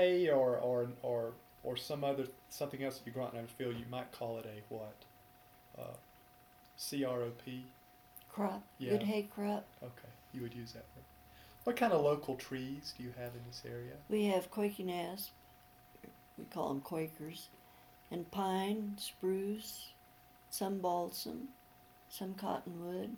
hay or some other something else that you grow out in the field, you might call it a what? CROP. Crop. Yeah. Good hay crop. Okay, you would use that word. What kind of local trees do you have in this area? We have Quaking asp. We call them Quakers. And pine, spruce, some balsam, some cottonwood,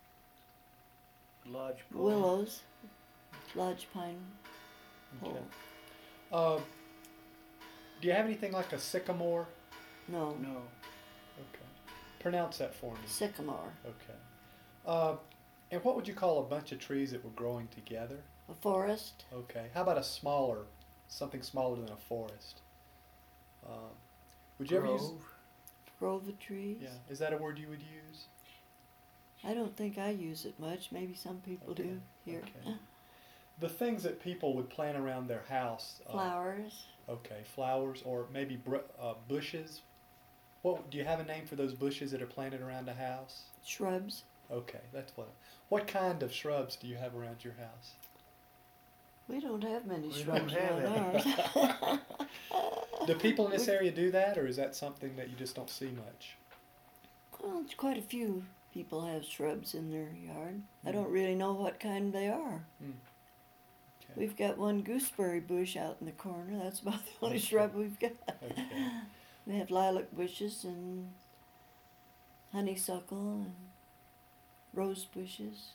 Lodge pole. willows, lodge pine pole. Okay. Uh, do you have anything like a sycamore? No, No. Okay. Pronounce that for me. sycamore. Okay. And what would you call a bunch of trees that were growing together? A forest. Okay. How about something smaller than a forest? Would you ever use? Grove. Grove of trees. Yeah. Is that a word you would use? I don't think I use it much. Maybe some people Okay, do here. okay. The things that people would plant around their house. Flowers. Okay, flowers or maybe bushes. What do you have a name for those bushes that are planted around a house? Shrubs. Okay, that's what. What kind of shrubs do you have around your house? We don't have many We shrubs don't have around any. ours. Do people in this area do that, or is that something that you just don't see much? Well, it's quite a few people have shrubs in their yard. I Mm. don't really know what kind they are. Okay. We've got one gooseberry bush out in the corner. That's about the only Okay. shrub we've got. Okay. We have lilac bushes and honeysuckle and rose bushes.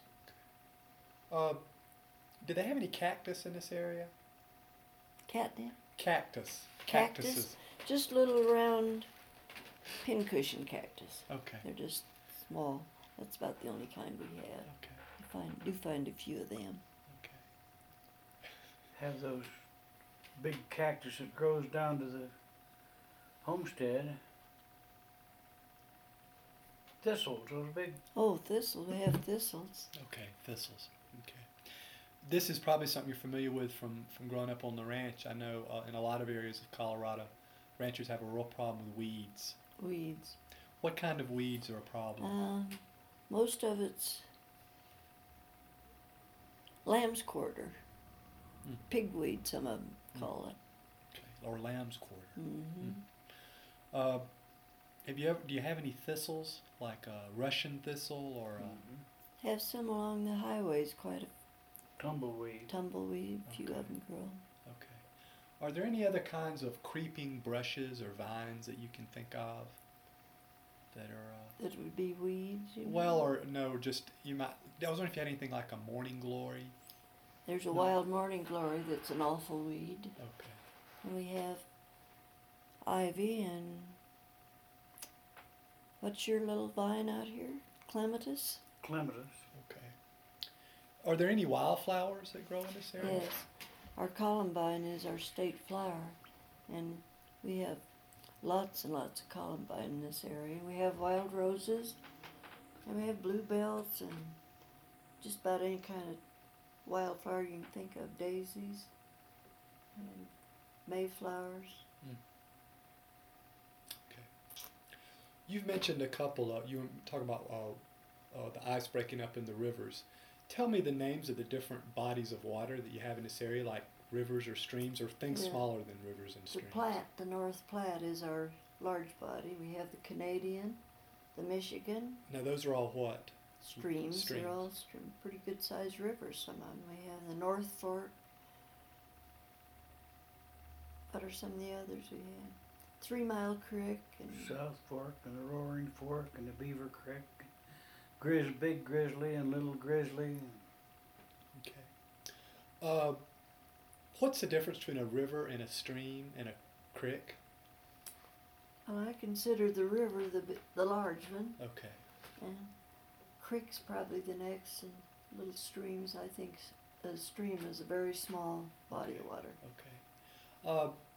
Do they have any cactus in this area? Catnip. Cactus. Cactus? Cactuses. Just little round pincushion cactus. Okay. They're just small. That's about the only kind we have. Okay. I do find a few of them. Okay. Have those big cactus that grows down to the homestead. Thistles, those big. Oh, thistle. We have thistles. Okay. Thistles. Okay. This is probably something you're familiar with from growing up on the ranch. I know in a lot of areas of Colorado, ranchers have a real problem with weeds. Weeds. What kind of weeds are a problem? Most of it's lamb's quarter. Mm. Pigweed, some of them call it. Okay. Or lamb's quarter. Mm-hmm. Do you have any thistles like Russian thistle or? Have some along the highways, quite a Tumbleweed. tumbleweed, a few Okay. of them grow. Okay. Are there any other kinds of creeping brushes or vines that you can think of that are? That would be weeds. You Well, mean? or no, just you might. I was wondering if you had anything like a morning glory. There's a no. wild morning glory that's an awful weed. Okay. And we have ivy and what's your little vine out here? Clematis? Clematis. Okay. Are there any wildflowers that grow in this area? Yes. Our columbine is our state flower, and we have lots and lots of columbine in this area. We have wild roses, and we have bluebells, and just about any kind of wildflower you can think of. Daisies, and mayflowers. Okay. You've mentioned a couple. You were talking about the ice breaking up in the rivers. Tell me the names of the different bodies of water that you have in this area, like rivers or streams, or things Yeah. smaller than rivers and The streams. Platte, the North Platte, is our large body. We have the Canadian, the Michigan, Now those are all what? streams. Streams. They're all pretty good sized rivers, some of them. We have the North Fork. What are some of the others we have? 3 Mile Creek and South Fork and the Roaring Fork and the Beaver Creek. Big Grizzly and Little Grizzly. Okay. What's the difference between a river and a stream and a creek? well, I consider the river the large one. Okay. And creek's probably the next, and little streams. I think a stream is a very small body of water. Okay.